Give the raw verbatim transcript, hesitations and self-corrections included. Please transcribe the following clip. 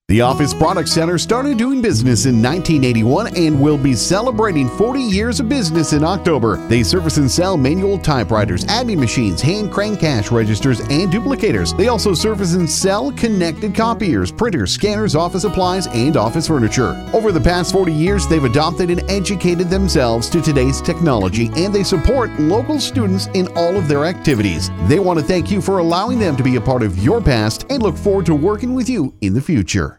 The Office Product Center started doing business in nineteen eighty-one and will be celebrating forty years of business in October. They service and sell manual typewriters, admin machines, hand crank cash registers, and duplicators. They also service and sell connected copiers, printers, scanners, office supplies, and office furniture. Over the past forty years, they've adopted and educated themselves to today's technology, and they support local students in all of their activities. They want to thank you for allowing them to be a part of your past and look forward to working with you in the future.